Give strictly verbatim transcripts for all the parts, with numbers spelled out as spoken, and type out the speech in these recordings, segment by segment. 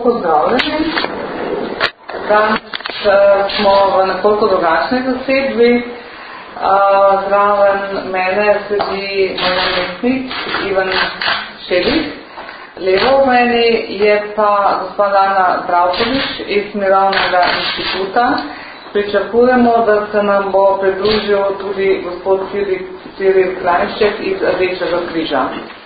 pozdravljeni. Danes smo v nekoliko drugačni zasedbi. Zraven mene sedi moj namestnik Ivan Šelik. Levo v meni je pa gospod Ana Dravkovič iz Mirovnega inštituta. Pričakujemo, da se nam bo pridružil tudi gospod Ciril Klajnšček iz Rdečega križa.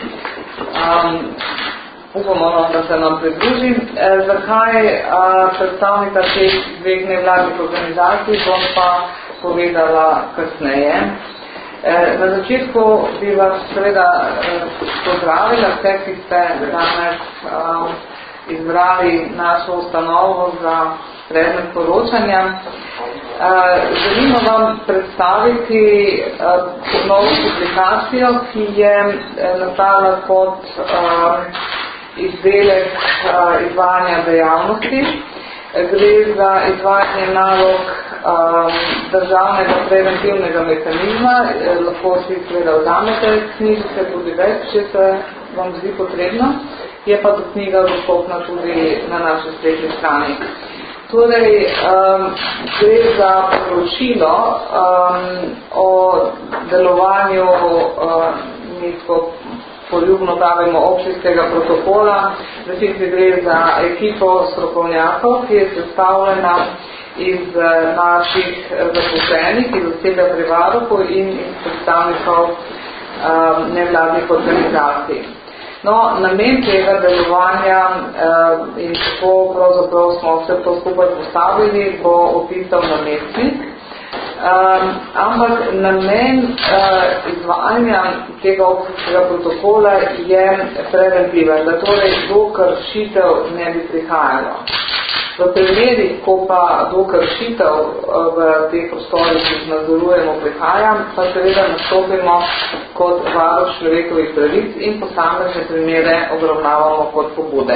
Um, upamo, da se nam pridruži. E, zakaj a, predstavnika teh dveh nevladnih organizacij bom pa povedala kasneje. E, na začetku bi vas seveda pozdravila vse, ki ste danes a, izbrali našo ustanovo za predmet poročanja. Uh, želimo vam predstaviti uh, novo publikacijo, ki je uh, nastala kot uh, izdelek uh, izvajanja dejavnosti. Gre za izvajanje nalog uh, državnega preventivnega mehanizma. Uh, lahko si seveda vzamete knjižice tudi več, če se vam zdi potrebno. Je pa do knjiga dostopna tudi na naši spletni strani. Torej, um, gre za poročilo um, o delovanju um, nekako poljubno pravimo občinskega protokola. Zdaj gre za ekipo strokovnjakov, ki je sestavljena iz naših zaposlenih, iz osebja pri varuhu in iz predstavnikov um, nevladnih organizacij. No, namen tega delovanja eh, in kako pravzaprav smo vse to skupaj postavili, bo opisal namestnik. Eh, ampak namen eh, izvajanja tega občinskega protokola je preventiven, da torej do kršitev ne bi prihajalo. V primerih, ko pa do kršitev v teh prostorih, ki jih nadzorujemo, prihaja, pa seveda nastopimo kot varuh človekovih pravic in posamezne primere obravnavamo kot pobude.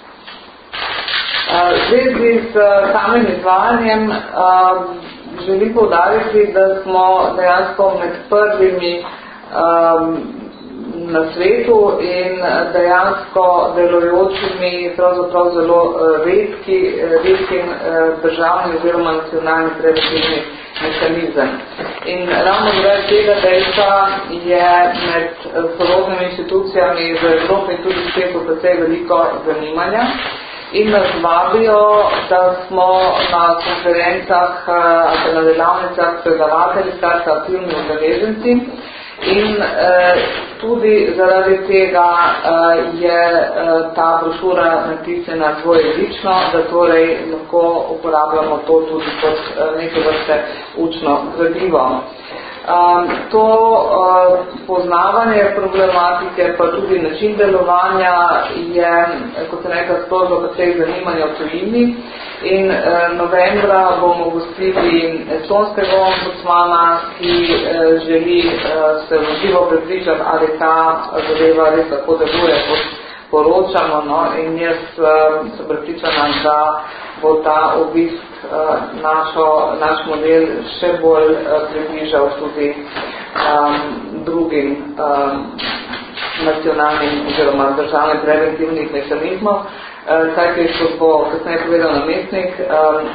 V zvezi s samim izvajanjem želim poudariti, da smo dejansko med prvimi na svetu in dejansko delujočimi pravzaprav zelo redki, redkim državni oziroma nacionalni preventivni mehanizem. In ravno zaradi tega dejstva je med sorodnimi institucijami v Evropi in tudi v svetu precej veliko zanimanja in nas vabijo, da smo na konferencah ali na delavnicah predavatelji, skratka aktivni udeleženci. In eh, tudi zaradi tega eh, je eh, ta brošura natisnjena dvojezično, da torej lahko uporabljamo to tudi kot eh, neke vrste učno gradivo. Um, to uh, poznavanje problematike, pa tudi način delovanja je, kot se nekaj sprožilo precej zanimanja v tujini in uh, novembra bomo gostili estonskega ombudsmana, ki uh, želi uh, se v živo prepričati, ali ta zadeva res tako deluje, kot poročamo, no? In jaz uh, sem prepričana, da bo ta obisk uh, našo, naš model še bolj uh, približal tudi um, drugim um, nacionalnim oziroma državnim preventivnih mehanizmov, uh, kajti, kot bo kasneje povedal namestnik, um,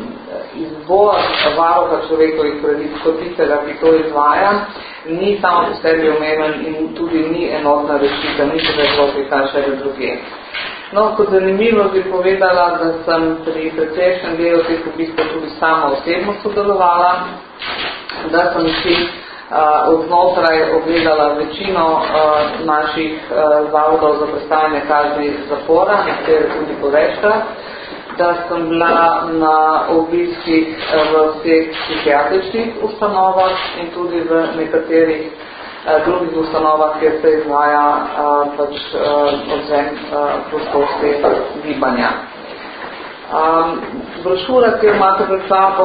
izbor varuha človekovih pravic kot tistega, ki to izvaja, ni samo po sebi omejen in tudi ni enotna rešitev, ni se v Evropi, kaj še v druge. No, kot zanimivo bi povedala, da sem pri precejšnjem delu teh obiskov tudi sama osebno sodelovala, da sem si uh, odnotraj ogledala večino uh, naših uh, zavodov za prestajanje kazni zapora, nekaj tudi povečkrat, da sem bila na obiskih v vseh psihiatričnih ustanovah in tudi v nekaterih drugih ustanovah, kjer se izvaja uh, pač uh, odzem uh, prostosti gibanja. Um, brošura, ki jo imate pred sabo,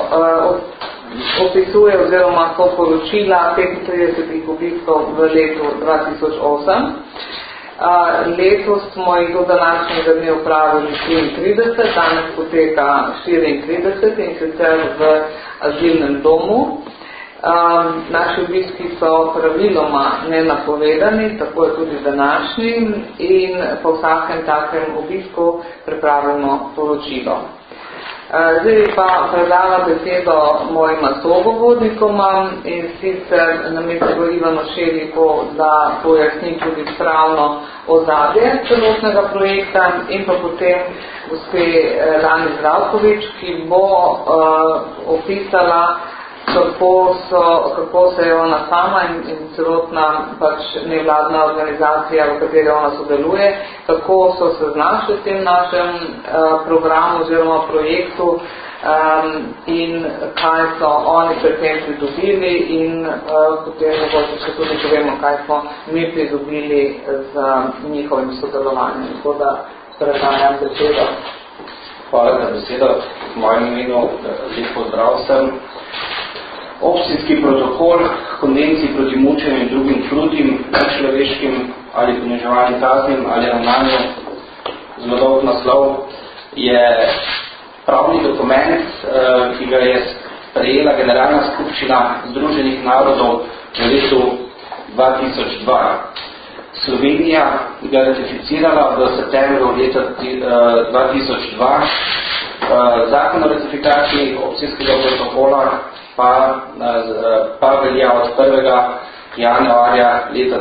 uh, opisuje oziroma so poročila petintridesetih obiskov v letu dva tisoč osem. Uh, letos smo jih do današnjega dne opravili triintrideset, danes poteka štiriintrideset in sicer v azilnem domu. Um, naši obiski so praviloma nenapovedani, tako je tudi današnji, in po vsakem takem obisku pripravimo poročilo. Zdaj pa predala besedo mojima sogovornikoma, in sicer namesto Ivano Šeliku, da pojasni tudi pravno ozadje celotnega projekta, in pa potem gospe Lani Zdravkovič, ki bo uh, opisala, kako, so, kako se je ona sama in, in celotna pač nevladna organizacija, v kateri ona sodeluje, kako so se znašli v tem našem uh, programu oziroma projektu um, in kaj so oni pri tem pridobili, in uh, potem mogoče še tudi povemo, kaj smo mi pridobili z njihovim sodelovanjem. Tako da predajam besedo. Hvala za besedo. V mojem imenu lep pozdrav vsem. Opcijski protokol konvencij proti mučenju in drugim krutim, nečloveškim ali poniževalnim kaznim ali ravnanju, zelo dolg naslov, je pravni dokument, ki ga je sprejela Generalna skupščina Združenih narodov v letu dva tisoč dva. Slovenija ga je ratificirala v septembru leta dva tisoč dva. Zakon o ratifikaciji opcijskega protokola pa, pa velja od prvega januarja leta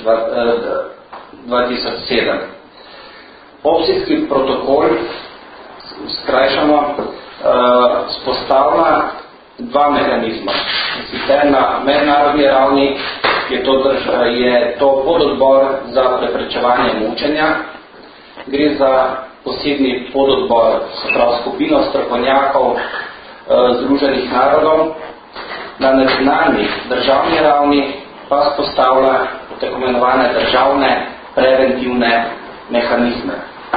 dva tisoč sedem. Opcijski protokol, skrajšano, spostavlja dva mehanizma. Sicer na mednarodni ravni je to, drž, je to pododbor za preprečevanje mučenja. Gre za posebni pododbor, se pravi skupino strokovnjakov Združenih narodov. Na nacionalni državni ravni pa spostavlja tako imenovane državne preventivne mehanizme.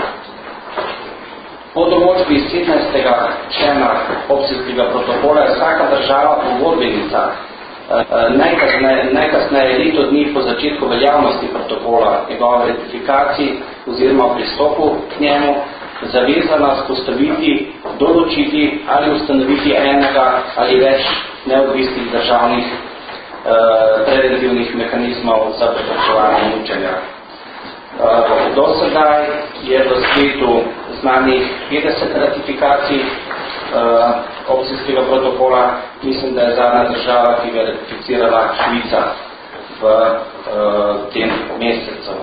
Po določbi sedemnajstega člena opcijskega protokola je vsaka država pogodbenica najkasneje, najkasneje leto dni po začetku veljavnosti protokola, njegove ratifikaciji oziroma pristopu k njemu, zavezana spostaviti, določiti ali ustanoviti enega ali več neodvisnih državnih eh, preventivnih mehanizmov za preprečevanje mučenja. Eh, do sedaj je v svetu znanih petdeset ratifikacij eh, opcijskega protokola. Mislim, da je zadnja država, ki ga je ratificirala, Švica v eh, tem mesecu.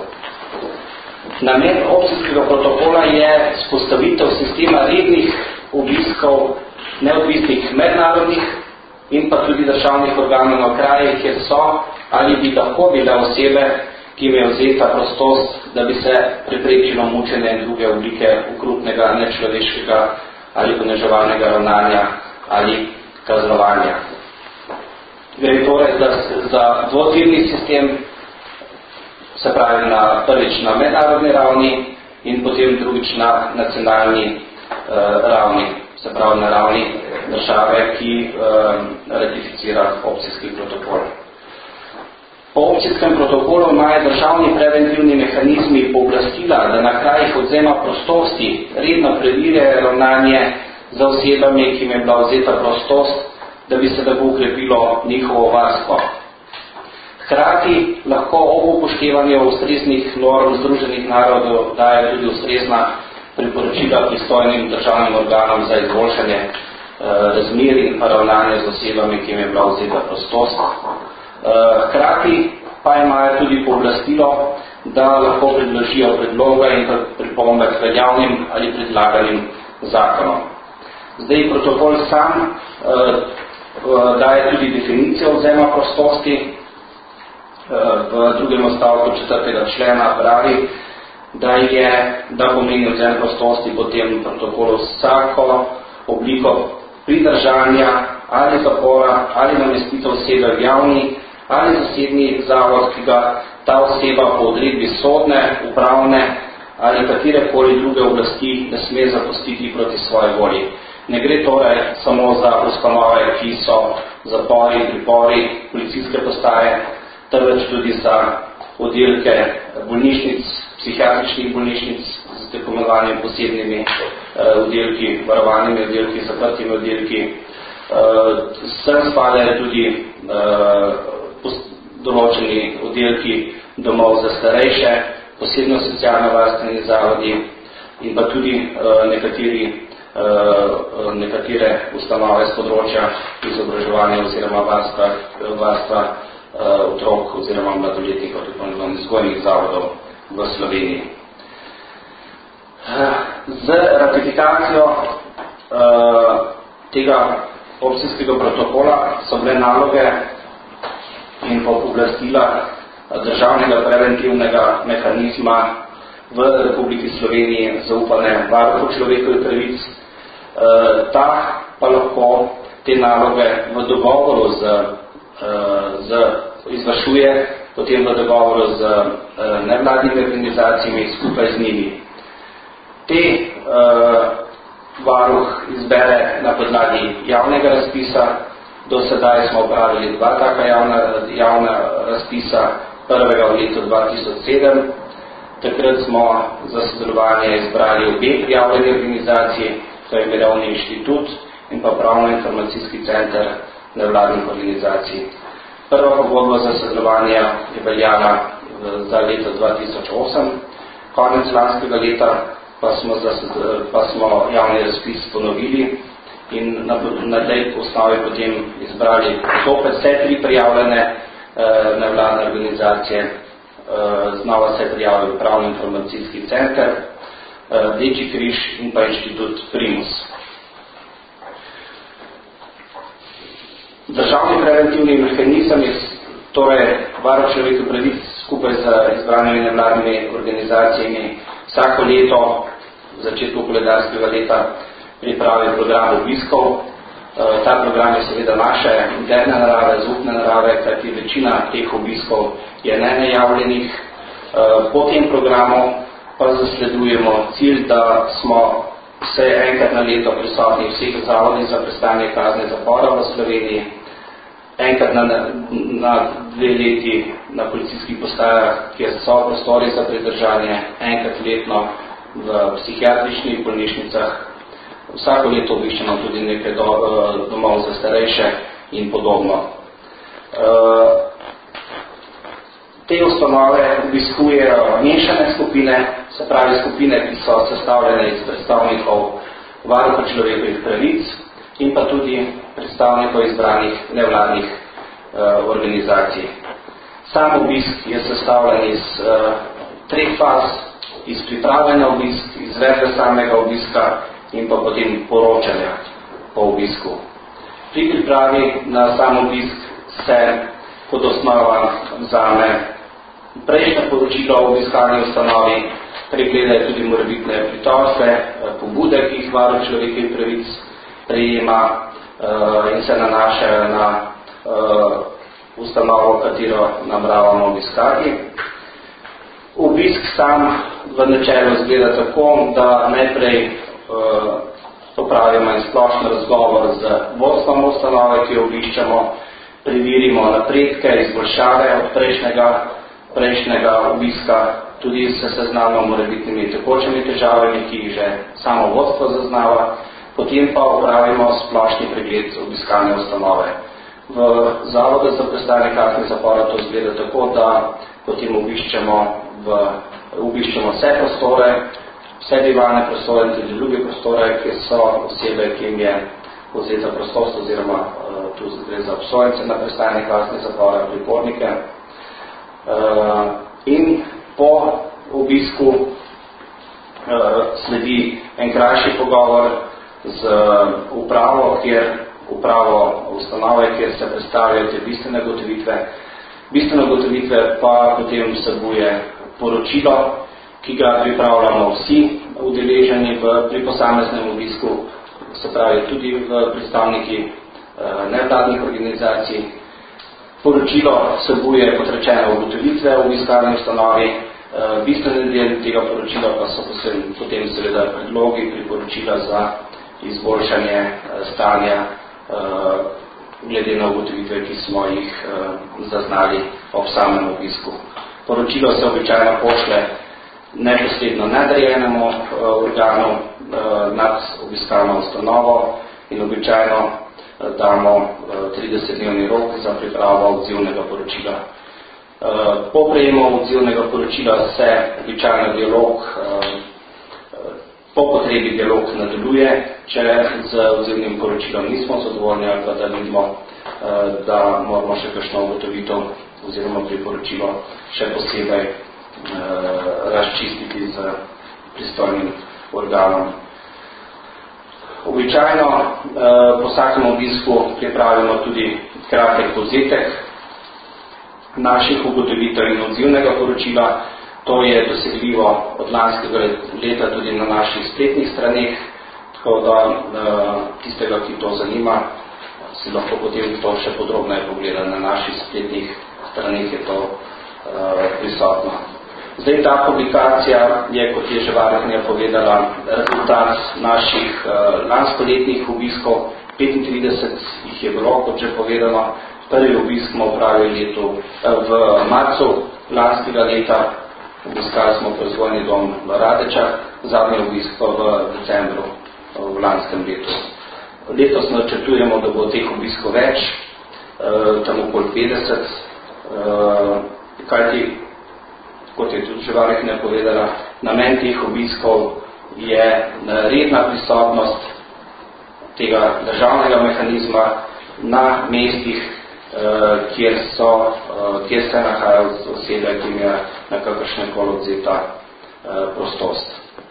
Namen opcijskega protokola je spostavitev sistema rednih obiskov neodvisnih mednarodnih in pa tudi državnih organov na krajih, kjer so ali bi lahko bile osebe, ki jim je vzeta prostost, da bi se preprečilo mučenje in druge oblike okrutnega, nečloveškega ali poniževalnega ravnanja ali kaznovanja. Gre torej za, za dvotirni sistem, se pravi na prvič na mednarodni ravni in potem drugič na nacionalni eh, ravni, se pravi na ravni države, ki eh, ratificira opcijski protokol. Po opcijskem protokolu imajo državni preventivni mehanizmi pooblastila, da na krajih odvzema prostosti redno preverjajo ravnanje za osebami, ki jim je bila vzeta prostost, da bi se tako ukrepilo njihovo varstvo. Hkrati lahko ob upoštevanju ustreznih norm Združenih narodov daje tudi ustrezna priporočila pristojnim državnim organom za izboljšanje eh, razmer in pa ravnanje z osebami, ki jim je bila vzeta prostost. Hkrati pa imajo tudi pooblastilo, da lahko predložijo predloge in pripombe k veljavnim ali predlaganim zakonom. Zdaj protokol sam uh, daje tudi definicijo odvzema prostosti. Uh, v drugem odstavku četrtega člena pravi, da je, da pomeni odvzem prostosti potem protokolu vsako obliko pridržanja ali zapora ali namestitev osebe v javni ali zasebni zavod, ki ga ta oseba po odredbi sodne, upravne ali katerekoli druge oblasti ne sme zapustiti proti svoji volji. Ne gre torej samo za ustanove, ki so zapori, pripori, policijske postaje, temveč tudi za oddelke bolnišnic, psihiatričnih bolnišnic z tako imenovanimi posebnimi oddelki, varovanimi oddelki, zaprtimi oddelki, Sem spadajo tudi določeni oddelki domov za starejše, posebno socialno-varstveni zavodi in pa tudi nekateri, nekatere ustanove z področja izobraževanja oziroma varstva, varstva otrok oziroma mladoletnikov, tako imenovanih vzgojnih zavodov v Sloveniji. Z ratifikacijo tega opcijskega protokola so bile naloge in pa pooblastila državnega preventivnega mehanizma v Republiki Sloveniji zaupane varuhu človekovih pravic. Ta pa lahko te naloge v dogovoru z, z izvršuje, potem v dogovoru z nevladnimi organizacijami skupaj z njimi. Te varuh izbere na podlagi javnega razpisa. Do sedaj smo opravili dva taka javna, javna razpisa, prvega v letu dva tisoč sedem. Takrat smo za sodelovanje izbrali obe prijavljeni organizaciji, to je Mirovni inštitut in pa Pravno-informacijski center nevladnih organizacij. Prva pogodba za sodelovanje je veljala za leto dva tisoč osem, konec lanskega leta pa smo, za, pa smo javni razpis ponovili in na, na tej osnovi potem izbrali zopet vse tri prijavljene eh, nevladne organizacije. Eh, znova se je prijavil Pravno-informacijski center, eh, Rdeči križ in pa inštitut Primus. Državni preventivni mehanizem je torej varuh človekovih pravic skupaj z izbranimi nevladnimi organizacijami vsako leto v začetku koledarskega leta pripravi program obiskov. Ta program je seveda naše interne narave, zaupne narave, kajti večina teh obiskov je nenajavljenih. Po tem programu pa zasledujemo cilj, da smo vse enkrat na leto prisotni vseh zavodih za prestajanje kazni zapora v Sloveniji, enkrat na, na dve leti na policijskih postajah, kjer so prostori za pridržanje, enkrat letno v psihiatričnih bolnišnicah. Vsako leto obiščemo tudi nekaj do, domov za starejše in podobno. Te ustanove obiskujejo mešane skupine, se pravi skupine, ki so sestavljene iz predstavnikov varuha človekovih pravic in pa tudi predstavnikov izbranih nevladnih uh, organizacij. Sam obisk je sestavljen iz uh, treh faz, iz priprave na obisk, izvedbe samega obiska in pa potem poročanja po obisku. Pri pripravi na sam obisk se kot osnova vzame prejšnje poročilo o obiskalni ustanovi, pregledajo tudi morebitne pritožbe, pobude, ki jih varuh človekovih pravic prejema uh, in se nanašajo na uh, ustanovo, katero nameravamo obiskati. Obisk sam v načelu izgleda tako, da najprej uh, opravimo en splošen razgovor z vodstvom ustanove, ki jo obiščamo, preverimo napredke, izboljšave od prejšnjega, prejšnjega obiska, tudi se seznamo morebitnimi tekočimi težavami, ki jih že samo vodstvo zaznava, potem pa opravimo splošni pregled obiskalne ustanove. V zavodu za prestajanje kazni zapora to izgleda tako, da potem obiščemo, v, obiščemo vse prostore, vse bivalne prostore in tudi druge prostore, kjer so osebe, ki jim je vzeta prostost oziroma uh, tu gre za obsojence na prestajanje kazni zapora, pripornike. Uh, in po obisku uh, sledi en krajši pogovor z upravo, kjer upravo ustanove, kjer se predstavljajo te bistvene gotovitve. Bistvene gotovitve pa potem vsebuje poročilo, ki ga pripravljamo vsi udeleženi v pri posameznem obisku, se pravi tudi v predstavniki uh, nevladnih organizacij. Poročilo vsebuje potrečene ugotovitve v obiskalni ustanovi, uh, bistveni del tega poročila pa so posebno, potem seveda predlogi priporočila za izboljšanje uh, stanja uh, glede na ugotovitve, ki smo jih uh, zaznali ob samem obisku. Poročilo se običajno pošle neposredno nadrejenemu uh, organu uh, nad obiskalno ustanovo in običajno damo tridesetdnevni rok za pripravo odzivnega poročila. Po prejemu odzivnega poročila se običajno dialog, po potrebi dialog nadaljuje, če z odzivnim poročilom nismo zadovoljni ali pa da vidimo, da moramo še kakšno ugotovitev oziroma priporočilo še posebej razčistiti z pristojnim organom. Običajno po vsakem obisku pripravimo tudi kratek povzetek naših ugotovitev in odzivnega poročila. To je dosegljivo od lanskega leta tudi na naših spletnih straneh, tako da tistega, ki to zanima, si lahko potem to še podrobneje pogleda. Na naših spletnih straneh je to prisotno. Zdaj, ta publikacija je, kot je že varuhinja povedala, rezultat naših lanskoletnih obiskov. petintrideset jih je bilo, kot že povedano. Prvi obisk smo opravili letu, v marcu lanskega leta. Obiskali smo proizvodni dom v Radečah, zadnji obisk pa v decembru v lanskem letu. Letos načrtujemo, da bo teh obiskov več, tam okoli petdeset, kajti, kot je tudi že varuhinja povedala, namen teh obiskov je redna prisotnost tega državnega mehanizma na mestih, kjer, so, kjer se nahajajo osebe, ki jim je na kakršnekoli odzeta prostost.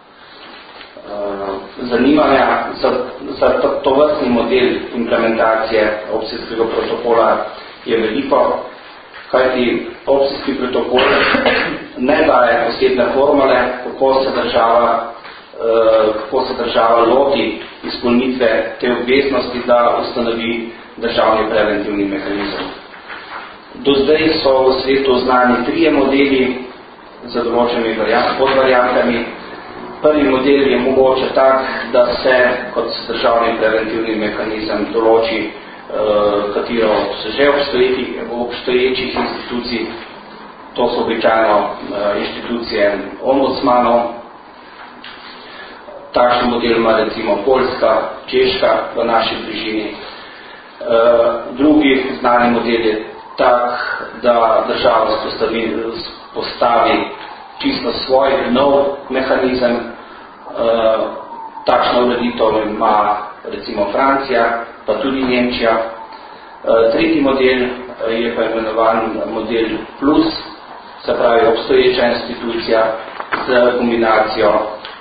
Zanimanja za, za tovrstni model implementacije opcijskega protokola je veliko, kajti opcijski protokol ne daje posebne formule, kako se država, kako se država loti izpolnitve te obveznosti, da ustanovi državni preventivni mehanizem. Do zdaj so v svetu znani trije modeli z določenimi podvariantami. Prvi model je mogoče tak, da se kot državni preventivni mehanizem določi katero od že obstoječih, obstoječih institucij. To so običajno institucije ombudsmanov. Takšen model ima recimo Poljska, Češka v naši bližini. Drugi znani model je tak, da država postavi, postavi čisto svoj nov mehanizem. Takšno ureditev ima recimo Francija, pa tudi Nemčija. Tretji model je pa imenovan model plus, se pravi obstoječa institucija z kombinacijo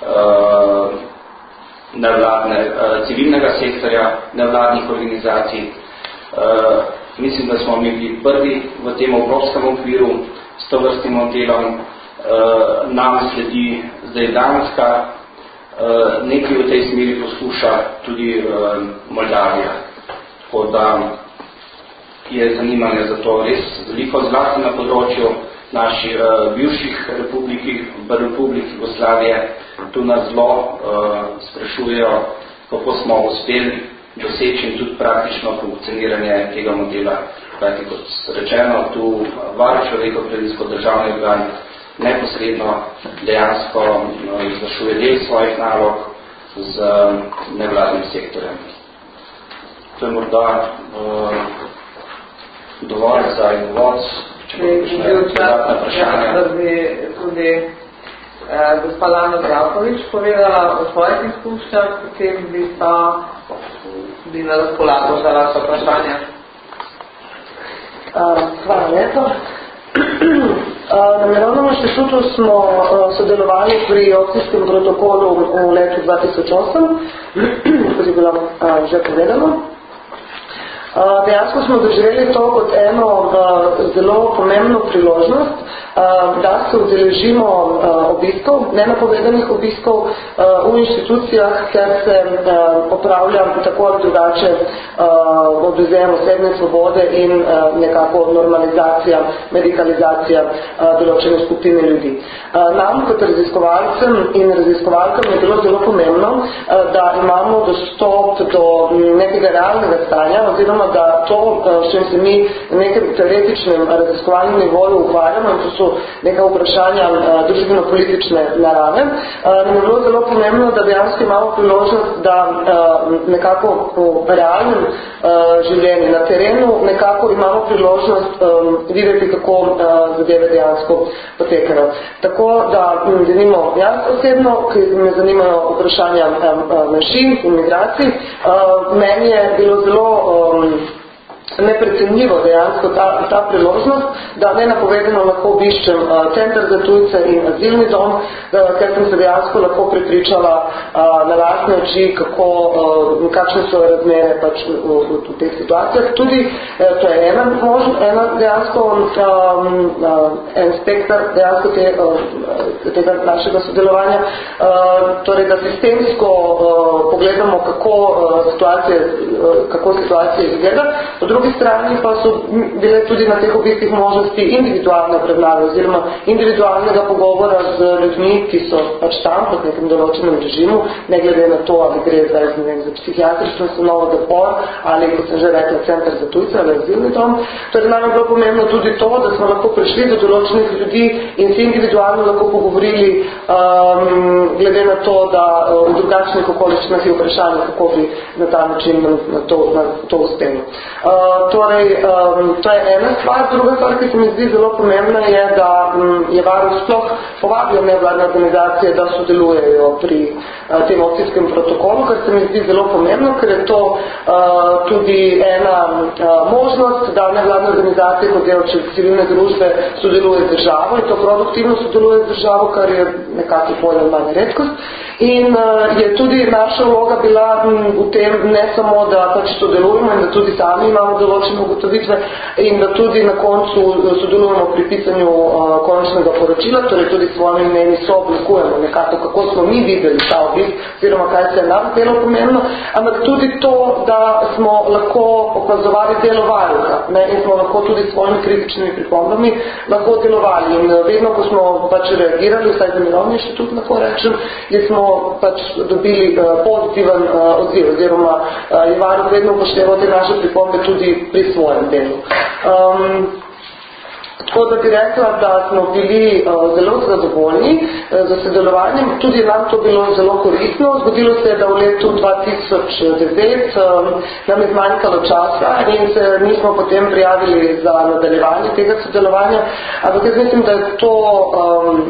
nevladne, civilnega sektorja, nevladnih organizacij. Mislim, da smo mi bili prvi v tem evropskem okviru s tovrstnim modelom. Nam sledi zdaj Danska, nekaj v tej smeri poskuša tudi Moldavija. Tako da je zanimanje za to res veliko, zlasti na področju naših bivših republik, republik Jugoslavije. Tu nas zelo uh, sprašujejo, kako smo uspeli doseči in tudi praktično funkcioniranje tega modela. Kajti, kot rečeno, tu Varuh človekovih pravic kot državni organ neposredno dejansko uh, izvršuje del svojih nalog z nevladnim sektorjem. To je morda uh, dovolj za uvod, če bodo še dodatna vprašanja. Da bi tudi eh, gospod Ana Zdravkovič povedala o svojih izkušnjah, potem bi pa bi na razpolago za vaše vprašanja. Uh, hvala lepo. Na Mirovnem inštitutu smo uh, sodelovali pri opcijskem protokolu v letu dva tisoč osem, kot je bilo uh, že povedano. Uh, dejansko smo doživeli to kot eno uh, zelo pomembno priložnost, uh, da se udeležimo uh, obiskov, nenapovedanih obiskov uh, v inštitucijah, ker se uh, opravlja tako ali drugače uh, odvzem osebne svobode in uh, nekako normalizacija, medikalizacija uh, določene skupine ljudi. Uh, nam kot raziskovalcem in raziskovalkam je bilo zelo pomembno, uh, da imamo dostop do nekega realnega stanja, oziroma da to, s čim se mi na nekem teoretičnem raziskovalnem nivoju ukvarjamo, in to so neka vprašanja družbeno-politične narave, nam je bilo zelo pomembno, da dejansko imamo priložnost, da nekako po realnem življenju na terenu nekako imamo priložnost videti, kako zadeve dejansko potekajo. Tako da zanimo jaz osebno, ki me zanimajo vprašanja manjšin in migracij, meni je bilo zelo neprecenljivo dejansko ta, ta priložnost, da nenapovedano lahko obiščem uh, center za tujce in azilni dom, da, ker sem se dejansko lahko prepričala uh, na lastne oči, kako, uh, kakšne so razmere pač v, v, v teh situacijah. Tudi uh, to je ena, možno, ena dejansko um, uh, en spektr dejansko te, uh, tega našega sodelovanja, uh, torej da sistemsko uh, pogledamo, kako uh, situacije, uh, kako situacije izgleda. Po drugi strani pa so bile tudi na teh obiskih možnosti individualne obravnave oziroma individualnega pogovora z ljudmi, ki so pač tam pod nekem določenem režimu, ne glede na to, ali gre zdaj za, ne, za psihiatrično ustanovo, zapor ali, kot sem že rekla, center za tujce ali azilni dom. Torej nam je bilo pomembno tudi to, da smo lahko prišli do določenih ljudi in se individualno lahko pogovorili um, glede na to, da v drugačnih okoliščinah je vprašanje, kako bi na ta način na to, na to uspelo. Uh, torej, um, to je ena stvar. Druga stvar, ki se mi zdi zelo pomembna, je, da um, je Varuh sploh povabil nevladne organizacije, da sodelujejo pri uh, tem opcijskem protokolu, kar se mi zdi zelo pomembno, ker je to uh, tudi ena uh, možnost, da nevladne organizacije kot del civilne družbe sodeluje z državo in to produktivno sodeluje z državo, kar je nekako bolj ali manj redkost. In uh, je tudi naša vloga bila m, v tem ne samo, da pač sodelujemo in da tudi sami imamo določene ugotovitve in da tudi na koncu sodelujemo pri pisanju uh, končnega poročila, torej tudi s svojimi mnenji sooblikujemo nekako, kako smo mi videli ta obisk, oziroma kaj se je nam delo pomembno, ampak tudi to, da smo lahko opazovali delo varuha, ne, in smo lahko tudi s svojimi kritičnimi pripombami lahko delovali. In vedno, ko smo pač reagirali, vsaj za Mirovni inštitut lahko rečem, je smo pač dobili uh, pozitiven uh, odziv, oziroma uh, je varuh vedno upošteval te naše pripombe tudi pri svojem delu. Um, tako da bi rekla, da smo bili uh, zelo zadovoljni uh, za sodelovanjem, tudi nam to bilo zelo koristno. Zgodilo se je, da v letu dva tisoč devet um, nam je zmanjkalo časa in se nismo potem prijavili za nadaljevanje tega sodelovanja, ampak jaz mislim, da je to um,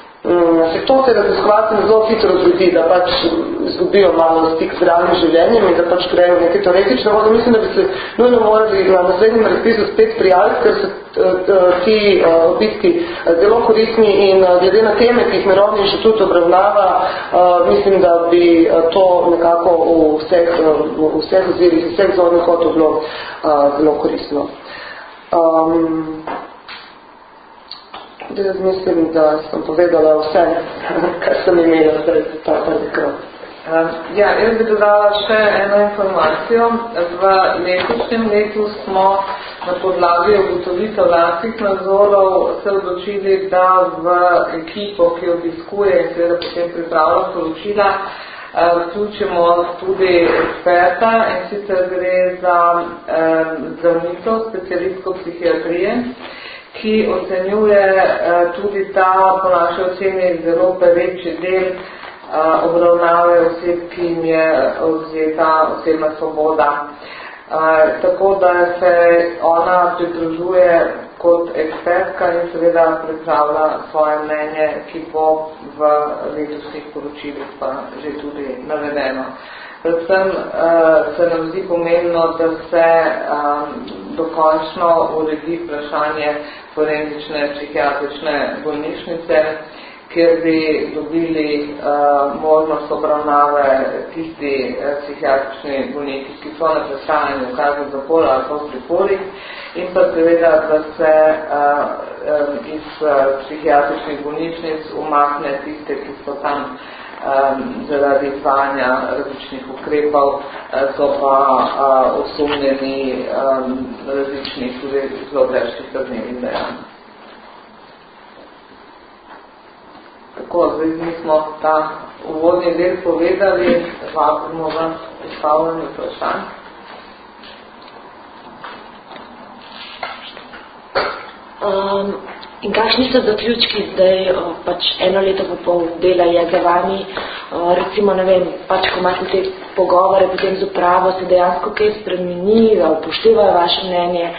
se to se raziskovati zelo hitro zgodi, da pač izgubijo malo stik z realnim življenjem in da pač grejo nekaj teoretične vode. Mislim, da bi se nujno morali na naslednjem razpisu spet prijaviti, ker so ti obiski zelo koristni in glede na teme, ki jih Mirovni inštitut obravnava, mislim, da bi to nekako v vseh, v vseh ozirih, v vseh zornih kotov bilo zelo koristno. Um, Jaz mislim, da sem povedala vse, kar sem imela zdaj za ta prvi krok. Ja, jaz bi dodala še eno informacijo. V letošnjem letu smo na podlagi ugotovitev lastnih nadzorov se odločili, da v ekipo, ki obiskuje in seveda potem pripravlja poročila, vključimo tudi eksperta, in sicer gre za zdravnico, specialistko psihiatrije, ki ocenjuje uh, tudi ta, po naši oceni, zelo pereči del uh, obravnave oseb, ki jim je odvzeta osebna svoboda. Uh, tako da se ona pridružuje kot ekspertka in seveda pripravlja svoje mnenje, ki bo v letošnjih poročilih pa že tudi navedeno. Predvsem uh, se nam zdi pomembno, da se um, dokončno uredi vprašanje forenzične psihiatrične bolnišnice, kjer bi dobili uh, možnost obravnave tisti uh, psihiatrični bolniki, ki so na prestajanju v kazni zapora ali pa v priporih, in pa seveda, da se uh, um, iz uh, psihiatričnih bolnišnic umakne tiste, ki so tam um, zaradi izvajanja različnih ukrepov, uh, so pa uh, osumljeni um, različnih tudi zelo težkih kaznivih dejanj. Tako, zdaj mi smo ta uvodni del povedali, vabimo vas postavljanje vprašanj. Um, in kakšni so zaključki zdaj, o, pač eno leto pa pol dela je za vami, o, recimo, ne vem, pač ko imate te pogovore potem z upravo, se dejansko kaj spremeni, upoštevajo vaše mnenje?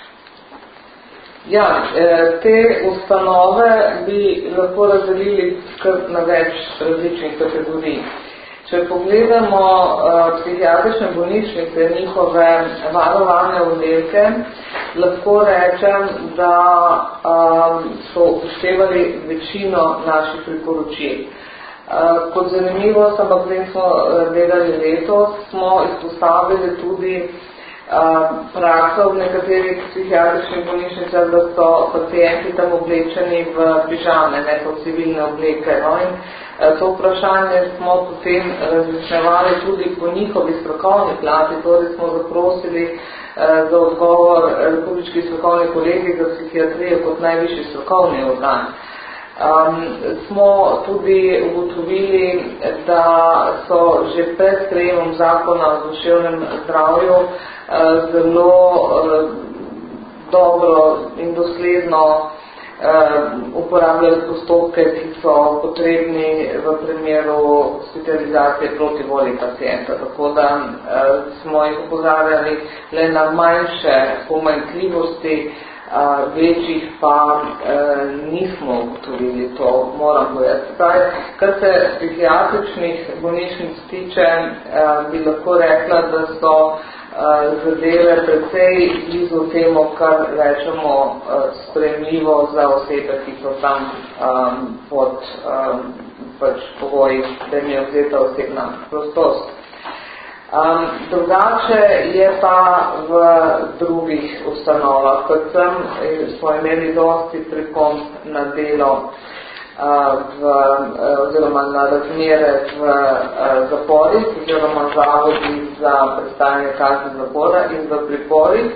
Ja, te ustanove bi lahko razdelili na več različnih kategorij. Če pogledamo uh, psihiatrične bolnišnice, njihove varovalne oddelke, lahko rečem, da um, so upoštevali večino naših priporočil. Uh, kot zanimivo, ampak potem smo delali letos, smo izpostavili tudi uh, prakso v nekaterih psihiatričnih bolnišnicah, da so pacienti tam oblečeni v pižame, ne pa civilne obleke. No? In to vprašanje smo potem različnevali tudi po njihovi strokovni plati, torej smo zaprosili eh, za odgovor Republiški strokovni kolegij za psihiatrijo kot najvišji strokovni organ. Um, smo tudi ugotovili, da so že pred sprejemom zakona o duševnem zdravju eh, zelo eh, dobro in dosledno uporabljali postopke, ki so potrebni v primeru hospitalizacije proti volji pacienta. Tako da eh, smo jih opozarjali le na manjše pomanjkljivosti, eh, večjih pa eh, nismo ugotovili, to moram povedati. Kar se psihiatričnih bolnišnic tiče, eh, bi lahko rekla, da so zadeve precej blizu temu, kar rečemo sprejemljivo za osebe, ki so tam um, pod um, pač pogoji, da jim je vzeta osebna prostost. Um, drugače je pa v drugih ustanovah, predvsem smo imeli dosti pripomb na delo v, oziroma na razmere v zaporih, oziroma zavodi za prestajanje kazni zapora in v priporih,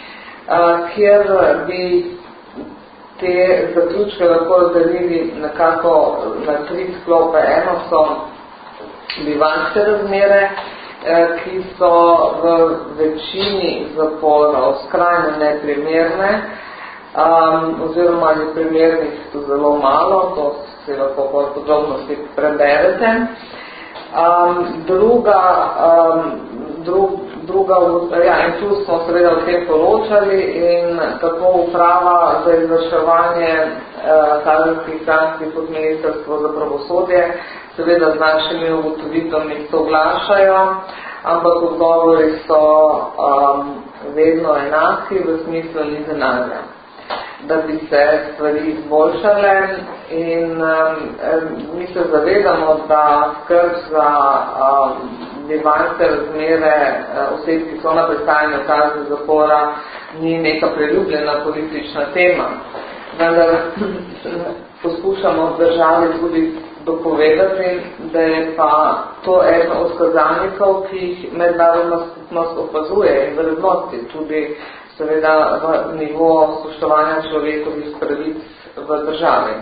kjer bi te zaključke lahko razdelili nekako na tri sklope. Eno so bivanjske razmere, ki so v večini zaporov skrajno neprimerne, Um, oziroma je primernih to zelo malo, to se lahko po podrobnosti preberete. Um, druga, um, drug, druga, ja, in tu smo seveda o tem poročali in kako uprava za izvrševanje uh, kazenskih sankcij pod Ministrstvo za pravosodje seveda z našimi ugotovitvami soglašajo, ampak odgovori so um, vedno enaki v smislu ni denarja, da bi se stvari izboljšale in um, mi se zavedamo, da skrb za um, bivanjske razmere uh, oseb, ki so na prestajanju kazni zapora, ni neka priljubljena politična tema. Vendar poskušamo v državi tudi dopovedati, da je pa to eno od kazalnikov, ki jih mednarodna skupnost opazuje in vrednosti tudi seveda v nivo spoštovanja človekovih pravic v državi.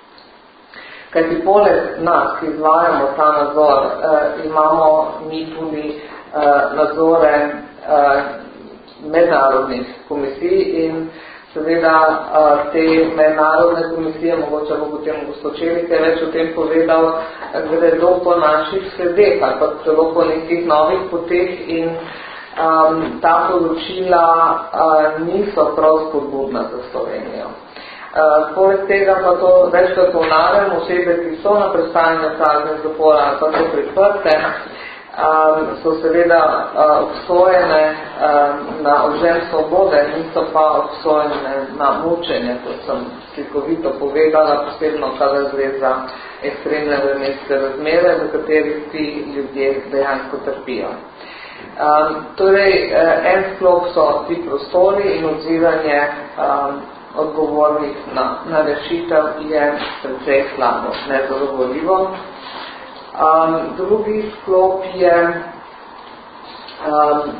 Kajti poleg nas, ki izvajamo ta nadzor, eh, imamo mi tudi eh, nadzore eh, mednarodnih komisij in seveda eh, te mednarodne komisije, mogoče bo potem gospod Čelik je več o tem povedal, gredo po naših sledeh ali pa celo po nekih novih poteh in Um, ta poročila uh, niso prav spodbudna za Slovenijo. Uh, poleg tega pa to večkrat ponavljam, osebe, ki so na prestajanju kazni zapora ali pa so priprte, um, so seveda uh, obsojene uh, na odvzem svobode, niso pa obsojene na mučenje, kot sem slikovito povedala, posebno kadar gre za ekstremne vremenske razmere, v katerih ti ljudje dejansko trpijo. Um, torej, en sklop so ti prostori in odzivanje um, odgovornih na, na rešitev je precej slabo, nezadovoljivo. Um, drugi sklop je um,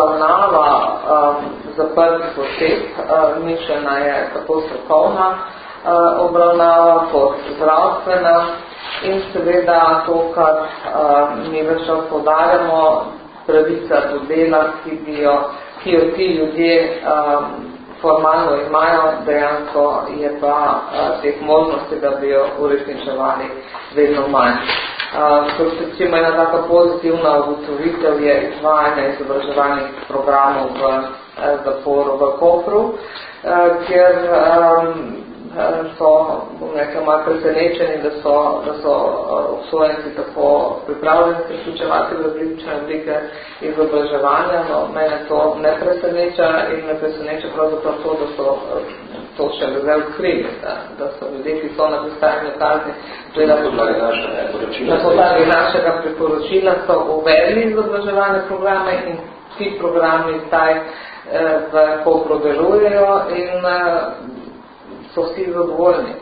obravnava um, zaprtih oseb, um, mišljena je tako strokovna, obravnava kot zdravstvena in seveda to, kar mi več čas poudarjamo, pravica do dela, ki, bi jo, ki jo ti ljudje formalno imajo, dejansko je pa teh možnosti, da bi jo uresničevali vedno manj. Kot recimo ena taka pozitivna ugotovitev je izvajanje izobraževalnih programov v zaporu v Kopru, kjer so, bom rekel, malo presenečeni, da so, da so obsojenci tako pripravljeni priključevati v različne oblike izobraževanja. No, mene to ne preseneča in me preseneča pravzaprav to, da so to še zdaj odkrili, da, da so ljudje, ki so na pristajanju kazni, na podlagi našega priporočila so uvedli izobraževalne programe in ti programi zdaj v Kopru delujejo in so vsi zadovoljni.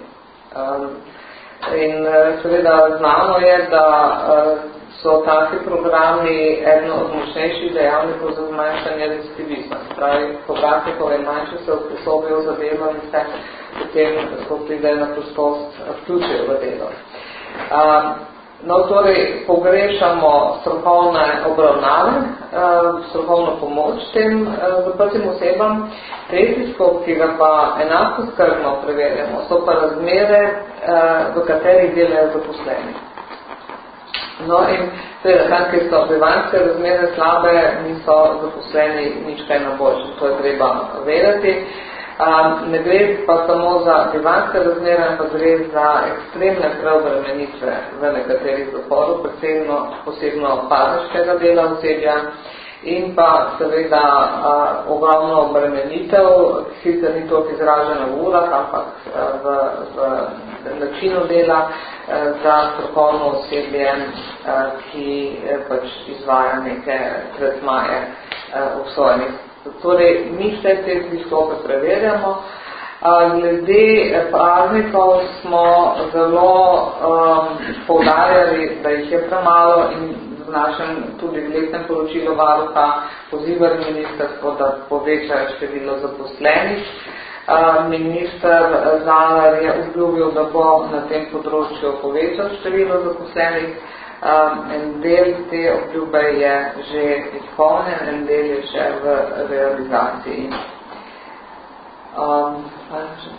In seveda znano je, da so taki programi eno od močnejših dejavnikov za zmanjšanje recidivizma. Pravi, povratnikov in manjši se usposobijo za delo in se potem, ko pridejo na prostost, vključijo v delo. No, torej, pogrešamo strokovne obravnave, strokovno pomoč tem zaprtim osebam. Tretji skop, ki ga pa enako skrbno preverjamo, so pa razmere, v katerih delajo zaposleni. No, in seveda, tam, kjer so bivanjske razmere slabe, niso zaposleni nič kaj na boljše. To je treba vedeti. Ne gre pa samo za bivanjske razmere, ampak gre za ekstremne preobremenitve v nekaterih zaporov, posebno, posebno pazniškega dela osebja in pa seveda ogromno obremenitev, sicer ni toliko izražena v urah, ampak v, v načinu dela za strokovno osebje, ki pač izvaja neke tretmaje obsojenih. Torej, mi vse te sklope preverjamo. Glede praznikov smo zelo um, poudarjali, da jih je premalo in v našem tudi letnem poročilu varuha pozivali ministrstvo, da povečajo število zaposlenih. Minister Zalar je obljubil, da bo na tem področju povečal število zaposlenih. Um, en del te obljube je že izpolnjen, en del je še v realizaciji. Um, še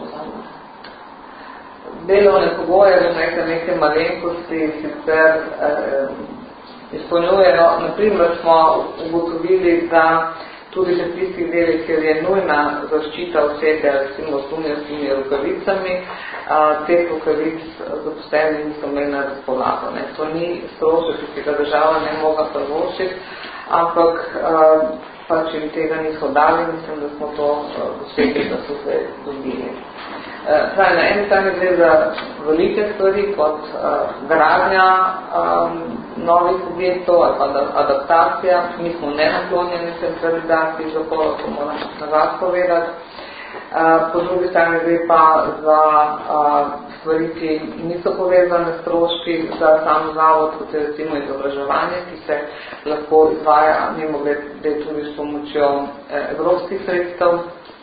Delovne pogoje, nekaj, nekaj malenkosti sicer eh, izpolnjujejo. Naprimer smo ugotovili, da tudi v tistih delih, kjer je nujna zaščita osebe, recimo s gumiastimi rokavicami, teh rokavic zaposleni niso imeli na razpolago. To ni strošek, ki ga država ne moga privoščiti, ampak pač jim tega niso dali, mislim, da smo to dosegli, da so se dobili. Pravi, na eni strani gre za velike stvari, kot gradnja novih objektov ali pa adaptacija. Mi smo nenaklonjeni centralizaciji zaporov, to moram nazad povedati. Po drugi strani gre pa za stvari, ki niso povezane s stroški za sam zavod, kot je recimo izobraževanje, ki se lahko izvaja mimogrede tudi s pomočjo evropskih sredstev.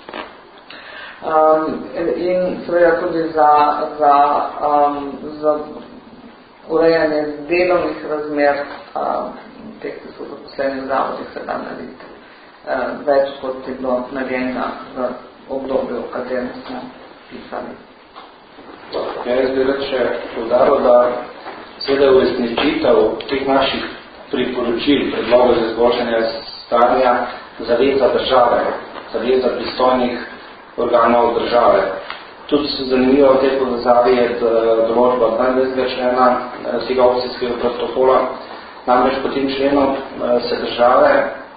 Um, in seveda tudi za, za, um, za urejanje delovnih razmer um, teh, ki so zaposleni v zavodih, se da narediti um, več, kot je bilo narejeno v obdobju, v katerem smo pisali. Jaz bi reč še poudaril, da seveda uresničitev teh naših priporočil, predlogov za izboljšanje stanja, zaveza države, zaveza pristojnih organov države. Tudi zanimivo v tej povezavi je določba dvaindvajsetega člena tega opcijskega protokola. Namreč po tem členu se države,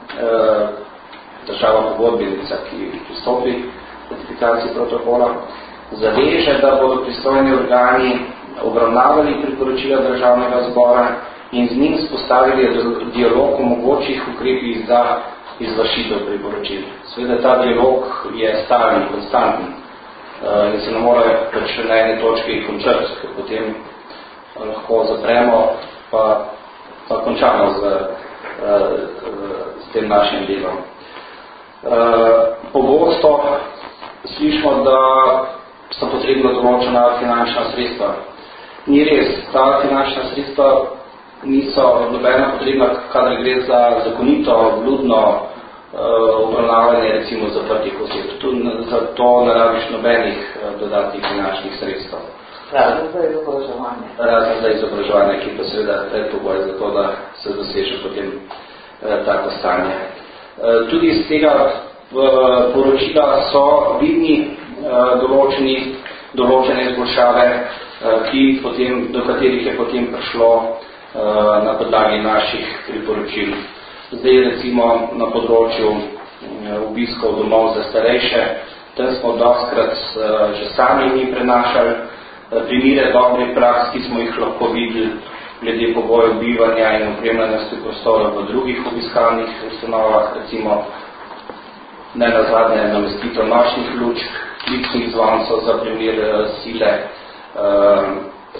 država pogodbenica, ki pristopi k ratifikaciji protokola, zaveže, da bodo pristojni organi obravnavali priporočila državnega zbora in z njim spostavili dialog o mogočih ukrepih za izvršitev priporočil. Seveda ta dialog je stalen, konstanten uh, in se ne more pač na eni točki končati, ker potem lahko zapremo pa, pa končamo z, uh, z tem našim delom. Uh, pogosto slišimo, da so potrebna določena finančna sredstva. Ni res, ta finančna sredstva niso nobena potrebna, kadar gre za zakonito, bludno uh, obravnavanje recimo zaprtih oseb. Tu za to ne rabiš nobenih uh, dodatnih finančnih sredstev. Razen za izobraževanje. Razen za izobraževanje, ki pa seveda predpogoj za to, da se doseže potem uh, tako stanje. Uh, tudi iz tega uh, poročila so vidni uh, določeni, določene izboljšave, Ki potem, do katerih je potem prišlo uh, na podlagi naših priporočil. Zdaj recimo na področju uh, obiskov domov za starejše, tam smo dostkrat uh, že sami mi prenašali uh, primere dobrih praks, ki smo jih lahko videli glede pogojev bivanja in opremljenosti prostorov v drugih obiskalnih ustanovah, recimo ne nazadnje namestitev nočnih lučk, klicnih zvoncov za primer uh, sile, Uh,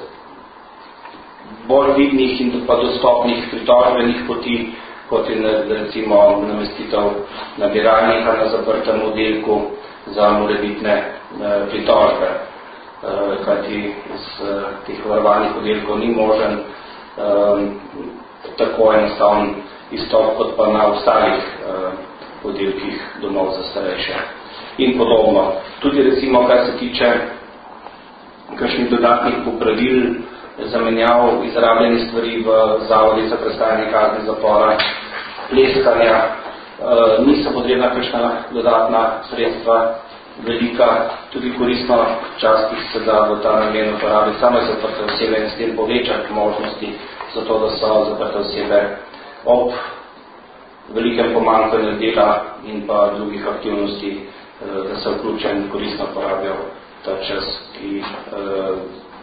bolj vidnih in pa dostopnih pritožbenih poti, kot je recimo namestitev nabiralnika na zaprtem oddelku za morebitne uh, pritožbe, uh, kajti iz uh, teh varovanih oddelkov ni možen uh, tako enostavn izstop kot pa na ostalih uh, oddelkih domov za starejše in podobno. Tudi recimo, kar se tiče kakšnih dodatnih popravil, zamenjav izrabljenih stvari v zavodi za prestajanje kazni zapora, pleskanja, e, niso potrebna kakšna dodatna sredstva, velika, tudi koristno včasih se da v ta namen uporabiti same zaprte osebe in s tem povečati možnosti za to, da so zaprte osebe ob velikem pomanjkanju dela in pa drugih aktivnosti, e, da se vključen in koristno porabijo ta čas, ki uh,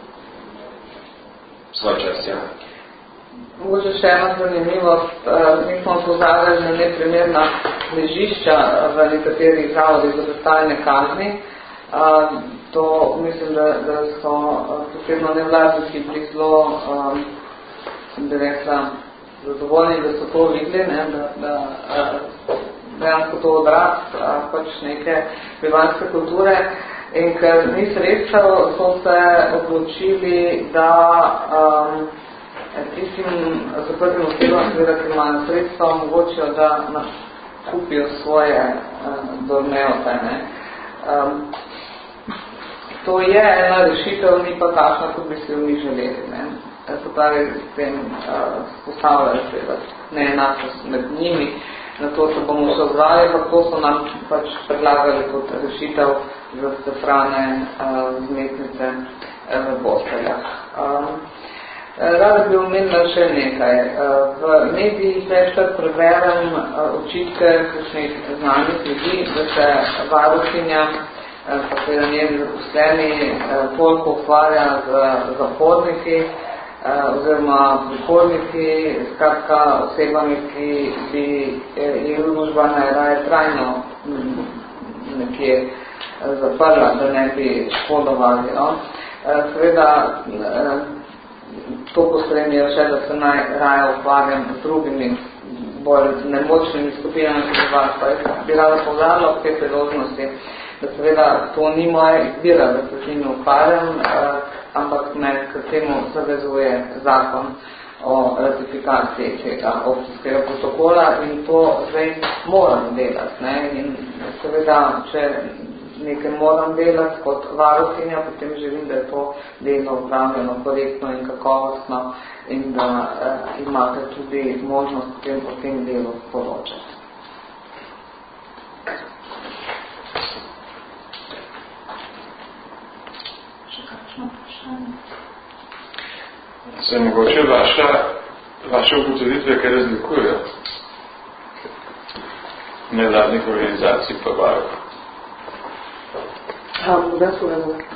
svoj čas, ja. Mogoče še ena zanimivost, uh, mi smo pozarjali na neprimerna ležišča v nekaterih zavodih za prestajanje kazni. Uh, to mislim, da, da so uh, posebno nevladniki bili zelo, um, sem bi rekla, zadovoljni, da so to videli, ne, da, da uh, dejansko to odraz uh, pač neke bivanske kulture. In ker ni sredstev, so se odločili, da um, tistim zaprtim osebam, ki imajo sredstva, omogočijo, da kupijo svoje uh, dormevce. Um, to je ena rešitev, ni pa takšna, kot bi si jo mi želeli. Ne? Se pravi, s tem uh, postavljajo seveda neenakost med njimi. Na to se bomo še odzvali, pa to so nam pač predlagali kot rešitev za scefrane uh, zmetnice uh, v posteljah. Um, Rada bi omenila še nekaj. Uh, v medijih večkrat preberem uh, očitke kakšnih znanih ljudi, da se varuhinja, uh, pa se njeni zaposleni uh, toliko ukvarja z zaporniki, oziroma priporniki, skratka osebami, ki bi jih družba najraje trajno nekje zaprla, da ne bi škodovali. No? Seveda to pospremijo še, da se najraje ukvarjam z drugimi bolj nemočnimi skupinami prebivalstva. Jaz bi rada poudarila v tej priložnosti, da seveda to ni moja izbira, da se z njimi ukvarjam, ampak me k temu zavezuje zakon o ratifikaciji tega opcijskega protokola in to zdaj moram delati. Ne? In seveda, če nekaj moram delati kot varuhinja, potem želim, da je to delo opravljeno korektno in kakovostno in da eh, imate tudi možnost potem o tem delu poročati. Se mogoče vaša, vaše ugotovitve, kaj razlikujejo nevladnih organizacij pa varuh? Da se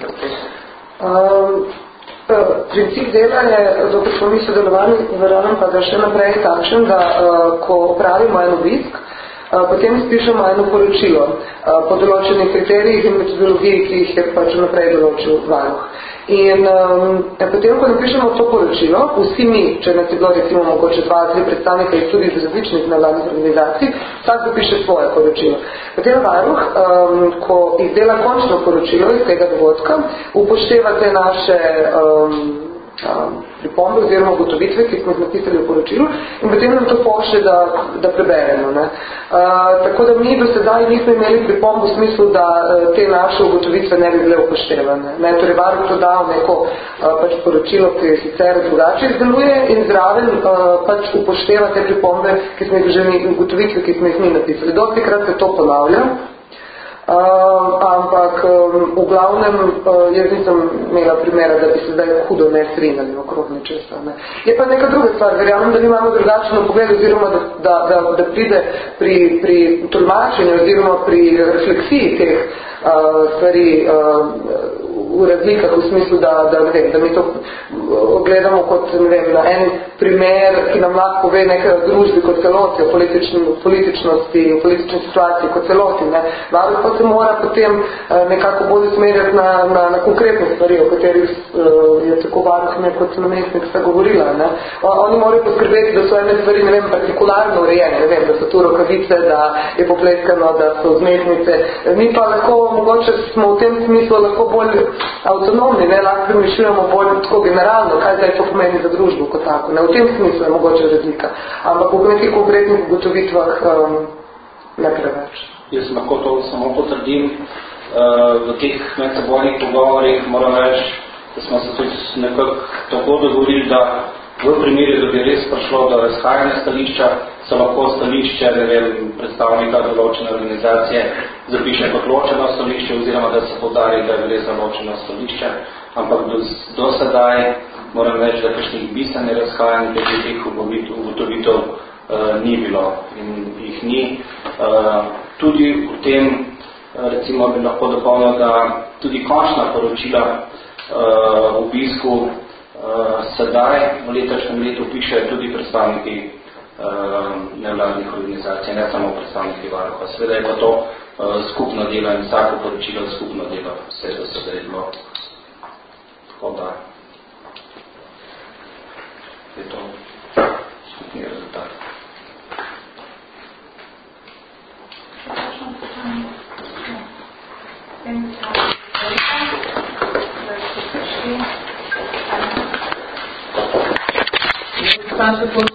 um, Princip dela je, dokaj smo mi sodelovali, verjamem pa, da še naprej takšen, da uh, ko pravimo en obisk, potem spišemo eno poročilo po določenih kriterijih in metodologiji, ki jih je pač naprej določil varuh. In um, potem, ko napišemo to poročilo, vsi mi, če nas je bilo recimo mogoče dva, tri predstavnika iz tudi iz različnih nevladnih organizacij, vsak dopiše svoje poročilo. Potem varuh, um, ko izdela končno poročilo iz tega dogodka, upošteva te naše um, um, pripombe oziroma ugotovitve, ki smo napisali v poročilu, in potem nam to pošlje, da, da preberemo. Ne. Uh, tako da mi do sedaj nismo imeli pripomb v smislu, da uh, te naše ugotovitve ne bi bile upoštevane. Ne. Torej, varuh to dal neko uh, pač poročilo, ki sicer drugače izdeluje in zraven uh, pač upošteva te pripombe, ki smo jih že ugotovitve, ki smo jih mi napisali. Dostikrat se to ponavlja. Uh, ampak um, v glavnem uh, jaz nisem imela primera, da bi se zdaj hudo ne strinjali okrog nečesa. Ne. Je pa neka druga stvar, verjamem, da mi imamo drugačno pogled oziroma da, da, da, da pride pri, pri tolmačenju oziroma pri refleksiji teh uh, stvari uh, v razlikah v smislu, da, da, ne vem, da mi to gledamo kot ne vem, na en primer, ki nam lahko pove nekaj o družbi kot celoti, o političnosti, o politični situaciji kot celoti. Ne. Varuh pa se mora potem uh, nekako bolj usmerjati na, na, na konkretne stvari, o katerih uh, je tako varuh ne kot namestnik sta govorila. Ne. O, oni morajo poskrbeti, da so ene stvari, ne vem, partikularno urejene, ne vem, da so tu rokavice, da je popleskano, da so zmeznice. Mi pa lahko, mogoče smo v tem smislu lahko bolj avtonomni, ne, lahko premišljujemo bolj tako generalno, kaj zdaj to pomeni za družbo kot tako. Ne, v tem smislu je mogoče razlika. Ampak v nekih konkretnih ugotovitvah um, ne preveč. Jaz lahko to samo potrdim. V teh medsebojnih pogovorih moram reči, da smo se tudi nekako tako dogovorili, da v primeru, da bi res prišlo do razhajanja stališča, se lahko stališče, ne vem, predstavnika določene organizacije zapiše kot ločeno stališče oziroma da se podari, da je res za ločeno stališče, ampak do, do sedaj moram reči, da kakšnih bistvenih razhajanj teh ugotovitev uh, ni bilo in jih ni. Uh, tudi v tem, uh, recimo, bi lahko dopolnil, da tudi končna poročila uh, obisku uh, sedaj v letošnjem letu piše tudi predstavniki nevladnih organizacij, ne samo predstavniki varuha. Seveda je pa to uh, skupno delo in vsako poročilo skupno delo, vse do sedaj je bilo. Tako da je to skupni rezultat. Thank you.